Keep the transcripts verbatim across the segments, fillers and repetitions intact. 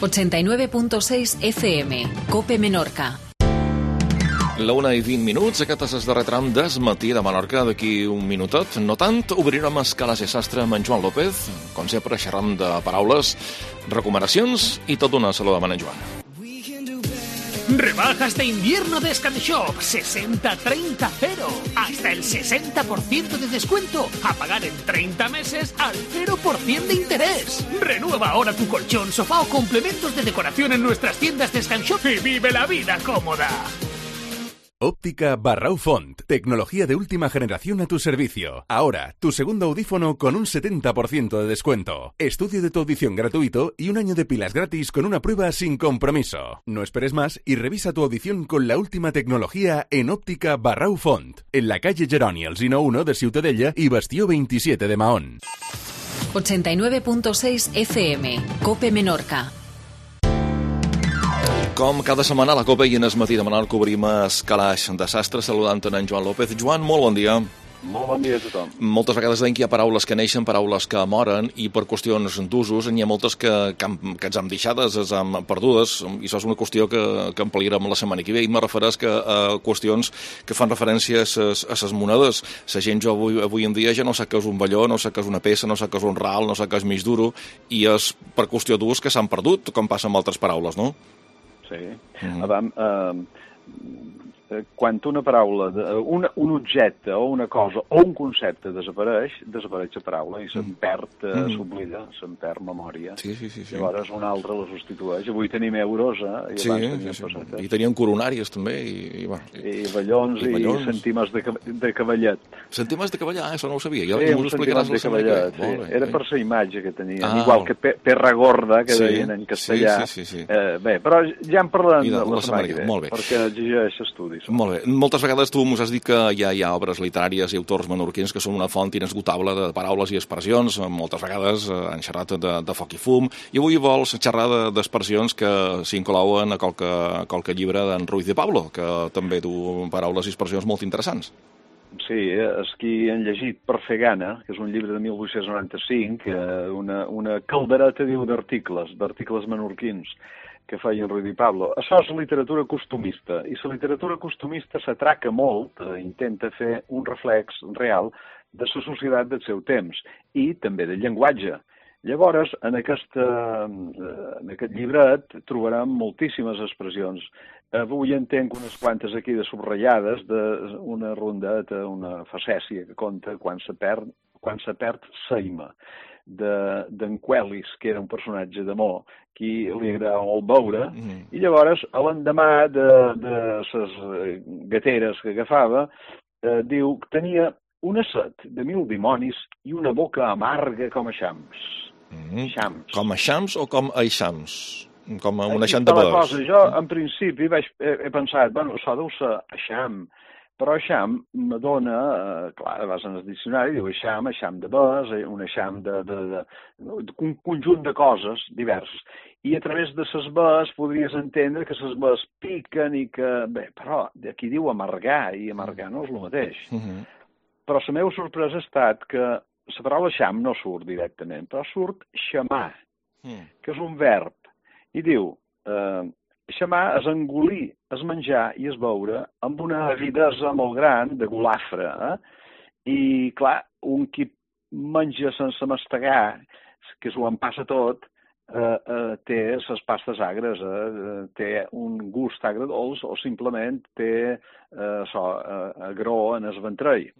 ochenta y nueve punto seis F M, COPE Menorca. La una i vint minuts, aquest és el darrer tram del matí de Menorca. D'aquí un minutet, no tant, obrirem Escales i Sastre amb en Joan López. Com sempre, xerram de paraules, recomanacions i tot una saluda amb en Joan. Rebajas de invierno de ScanShop, sesenta treinta cero. Hasta el sesenta por ciento de descuento. A pagar en treinta meses al cero por ciento de interés. Renueva ahora tu colchón, sofá o complementos de decoración en nuestras tiendas de ScanShop y vive la vida cómoda. Óptica Barrau Font. Tecnología de última generación a tu servicio. Ahora, tu segundo audífono con un setenta por ciento de descuento. Estudio de tu audición gratuito y un año de pilas gratis con una prueba sin compromiso. No esperes más y revisa tu audición con la última tecnología en Óptica Barrau Font. En la calle Jeroni Alsina uno de Ciutadella y Bastió veintisiete de Mahón. ochenta y nueve punto seis F M, COPE Menorca. Com cada setmana a la COPE i en el matí de Menorca obrim el calaix de sastre saludant en Joan López. Joan, molt bon dia. Molt bon dia a tothom. Moltes vegades deim que hi ha paraules que neixen, paraules que moren, i per qüestions d'usos n'hi ha moltes que, que, que ens hem deixades, ens hem perdudes, i això és una qüestió que, que ampliarem la setmana que ve, i me refereix que a qüestions que fan referència a ses, a ses monedes. La gent jo avui, avui en dia ja no sap què és un balló, no sap què és una peça, no sap què és un ral, no sap què és mig duro, i és per qüestió d'ús que s'han perdut, com passa amb altres paraules, no? Sí. Mm-hmm. Adam, eh, quan una paraula, un, un objecte o una cosa o un concepte desapareix, desapareix la paraula i se'n perd, eh, mm. s'oblida, se'n perd memòria. Sí, sí, sí, sí. Llavors un altre la substitueix. Avui tenim euros, eh? I sí, abans teníem sí, pessetes. I tenien coronàries també. I, i, bueno, i, I ballons i, i centímetres de, de cavallet. Centímetres de cavallet, això no ho sabia. Ja, sí, un centímetres de cavallet, sí. Bé, era bé. per la imatge que tenien. Ah, igual que pe perra gorda, que sí, deien en castellà. Sí, sí, sí, sí. Eh, bé, però ja en parlem de, de la la setmana que ve, molt bé. perquè exigeix estudis. Molt bé. Moltes vegades tu mos has dit que hi ha, hi ha obres literàries i autors menorquins que són una font inesgotable de paraules i expressions. Moltes vegades han xerrat de, de foc i fum, i avui vols xerrar d'expressions que s'inclouen a qualque, a qualque llibre d'en Ruiz de Pablo, que també du paraules i expressions molt interessants. Sí, és qui han llegit Per fer gana, que és un llibre de mil vuit-cents noranta-cinc, una, una caldereta, diu, d'articles, d'articles menorquins, que feia el Ruiz de Pablo. Això és literatura costumista, i la literatura costumista s'atraca molt, eh, intenta fer un reflex real de la societat del seu temps, i també del llenguatge. Llavors, en, aquesta, en aquest llibret trobarem moltíssimes expressions. Avui en tenc unes quantes aquí de subratllades, d'una rondeta, una facècia que conta quan se perd, quan se perd Seima, d'en Quellis, que era un personatge d'amor, qui li agradava molt veure, mm. i llavors, a l'endemà de, de les gateres que agafava, eh, diu que tenia una set de mil dimonis i una boca amarga com a xams. Mm. Xams. Com a xams o com a eixams? Com a un eixam de bes? Cosa, jo, en principi, vaig, he, he pensat, bueno, això deu ser eixam, però eixam me dona, eh, clar, vas en el diccionari, diu eixam, eixam de bes, un eixam de, de, de, de un conjunt de coses diverses. I a través de ses bes podries entendre que ses bes piquen i que... Bé, però aquí diu amargar, i amargar no és el mateix. Uh -huh. Però la meva sorpresa ha estat que la paraula eixam no surt directament, però surt xamar, uh -huh. que és un verb, i diu... Eh, xamar és engolir, és menjar i és beure amb una avidesa molt gran de golafre. Eh? I, clar, un qui menja sense mastegar, que s'ho empassa tot, eh, eh, té les pastes agres, eh? Té un gust agredolç o simplement té eh, so, eh, agró en el ventrell.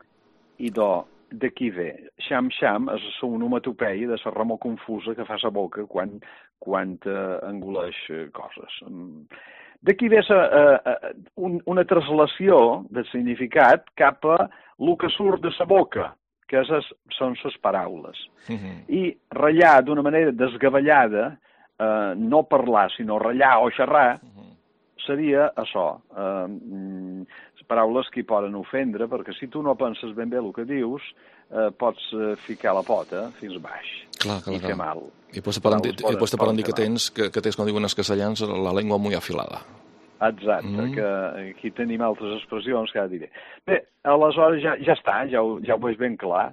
I do, d'aquí ve. Xam-xam és una onomatopeia de la remor confusa que fa la boca quan, quan eh, engoleix coses. D'aquí ve sa, eh, un, una translació del significat cap a el que surt de la boca, que és, són les paraules. Uh-huh. I ratllar d'una manera desgavellada, eh, no parlar, sinó ratllar o xerrar, uh-huh. seria això. Eh, paraules que hi poden ofendre, perquè si tu no penses ben bé el que dius, eh, pots eh, ficar la pota fins baix clar, clar, i fer clar. mal. I pots te poden dir que tens, que, que tens, com diuen els castellans, la llengua molt afilada. Exacte, mm. que aquí tenim altres expressions que ara diré. Bé, aleshores ja, ja està, ja ho, ja ho veig ben clar.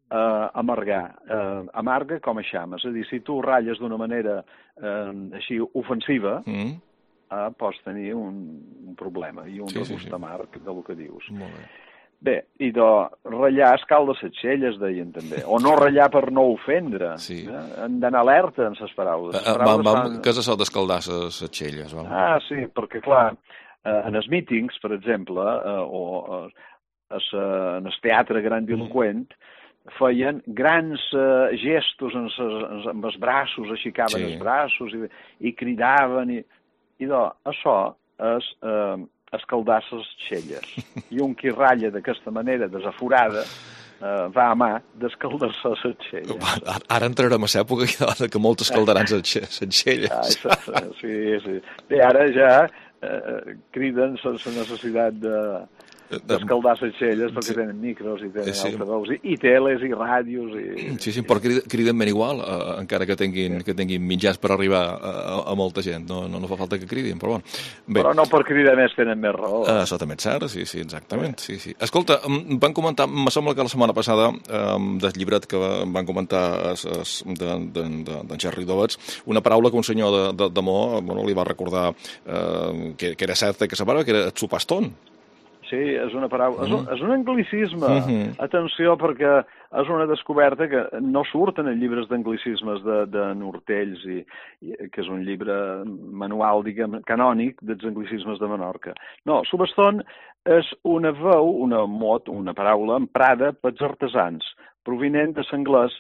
eh, amargar. Eh, amarga com eixam. És a dir, si tu ratlles d'una manera eh, així ofensiva, mm. eh, pots tenir un, un problema i un sí, regust sí, sí. amarg del que dius. Molt bé. Bé, i de ratllar escalda les xelles, deien també. O no ratllar per no ofendre. Sí. Eh? Han d'anar alerta en les paraules. Les paraules va, va, fan... Què és això d'escaldar les xelles? Val? Ah, sí, perquè, clar, eh, en els mítings, per exemple, eh, o eh, es, eh, en el teatre grandiloquent, mm. feien grans eh, gestos en, ses, amb els braços, aixecaven sí. els braços i, i cridaven. I, i de, això és... Eh, escaldar les xelles. I un qui ratlla d'aquesta manera desaforada eh, va a mà d'escaldar-se les xelles. Ara, ara entrarem a l'època que molts escaldaran les xelles. Ah, sí, sí. Bé, ara ja eh, criden sense necessitat de... d'escaldar les xelles perquè sí. tenen micros i tenen sí. altaveus i, i teles i ràdios i... Sí, sí, però criden, criden ben igual eh, encara que tinguin, sí. que tinguin mitjans per arribar a, a molta gent, no, no, no fa falta que cridin, però bueno. Bé. Però no per cridar més tenen més raó. Uh, això també és cert, sí, sí, exactament. Sí, sí. Escolta, van comentar, me sembla que la setmana passada um, del llibret que van comentar d'en de, de, de Jerry Dovets, una paraula que un senyor de, de, de Mo bueno, li va recordar uh, que, que era certa que semblava que era xupastón. Sí, és una paraula, és un, és un anglicisme. Uh-huh. Atenció, perquè és una descoberta que no surten en llibres d'anglicismes de, de Nortells, i, i, que és un llibre manual, diguem, canònic dels anglicismes de Menorca. No, subaston és una veu, una mot, una paraula emprada pels artesans, provinent de l'anglès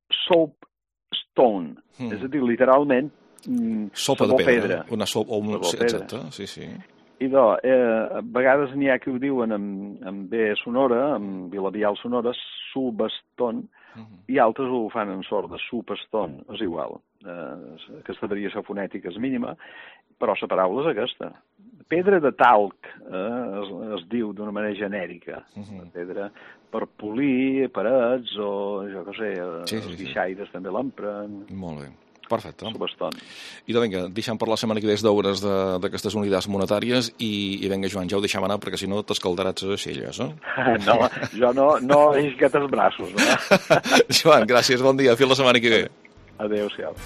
soapstone, uh-huh. és a dir, literalment, sopa de pedra. pedra. Una sopa, o una... Sí, exacte, sí, sí. I de, eh, a vegades n'hi ha que ho diuen amb, amb B sonora, amb bilabial sonora, subaston, uh-huh. i altres ho fan en sort de supaston, és igual. Eh, aquesta variació fonètica és mínima, però la paraula és aquesta. Pedra de talc, eh, es, es diu d'una manera genèrica. Uh-huh. Pedra per polir parets o, jo què sé, sí, els sí, guixaires sí. també l'empren. Molt bé. Perfecte. Subaston. I de vinga, deixem per la setmana que ve d'obres d'aquestes unitats monetàries i, i vinga, Joan, ja ho deixem anar perquè si no t'escaldaràs les aixelles, eh? No, jo no, no he aixecat els braços, no? Joan, gràcies, bon dia, fins la setmana que ve. Adéu-siau.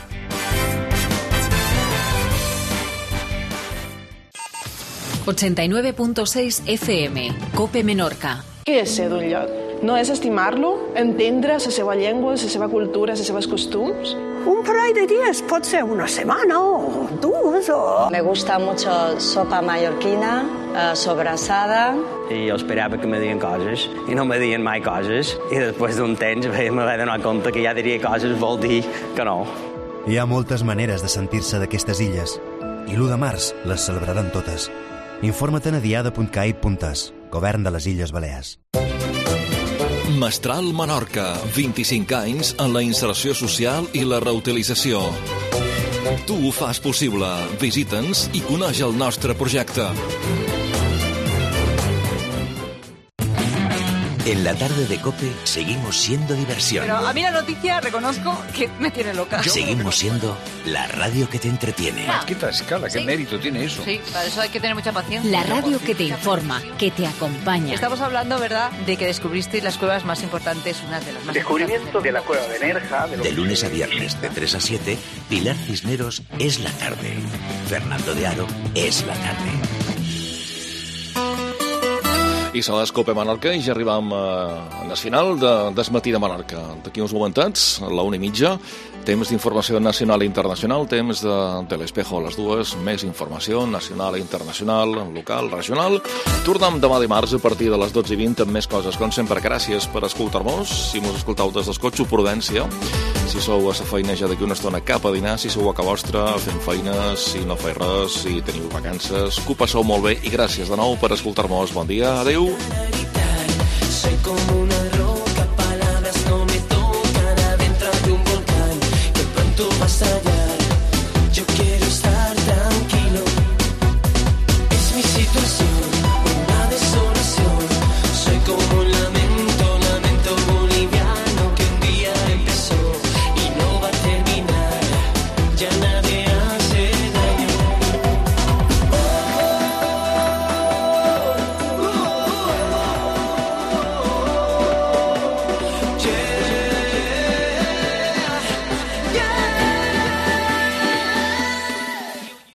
ochenta y nueve punto seis F M, COPE Menorca. Què és ser d'un lloc? No és estimar-lo? Entendre la seva llengua, la seva cultura, les seves costums? Un parell de días, pot ser una semana o dos o... Me gusta mucho sopa mallorquina, eh, sobrassada. I jo esperava que me diguin coses i no me diguin mai coses i després d'un temps me vaig donar compte que ja diria coses vol dir que no. Hi ha moltes maneres de sentir-se d'aquestes illes i l'u de març les celebraran totes. Informa't a diada punt cai punt es, Govern de les Illes Balears. Mestral Menorca, vint-i-cinc anys en la inserció social i la reutilització. Tu ho fas possible. Visita'ns i coneix el nostre projecte. En la tarde de COPE seguimos siendo diversión. Pero a mí la noticia reconozco que me tiene loca. Seguimos siendo la radio que te entretiene. Ah, qué tascada, qué sí. mérito tiene eso. Sí, para eso hay que tener mucha paciencia. La radio que te informa, que te acompaña. Estamos hablando, ¿verdad?, de que descubristeis las cuevas más importantes, una de las más Descubrimiento de la cueva de Nerja. De, de lunes a viernes, de tres a siete, Pilar Cisneros es la tarde. Fernando de Aro es la tarde. I són les COPE Menorca i ja arribam a la final de Desmatí de Menorca. D'aquí uns momentets, a la una i mitja, temps d'informació nacional i internacional, temps de, de l'Espejo a les dues, més informació nacional i internacional, local, regional. Tornem demà dimarts a partir de les dotze i vint amb més coses. Com sempre, gràcies per escoltar-nos. Si mos escoltau des dels cotxos, prudència. Si sou a la feina ja d'aquí una estona cap a dinar, si sou a ca vostra fent feines, si no feu res, si teniu vacances, que ho passeu molt bé i gràcies de nou per escoltar-nos. Bon dia, adeu. Soy como una roca, palabras no me tocan adentro de un volcán que pronto va a estallar. Yo quiero estar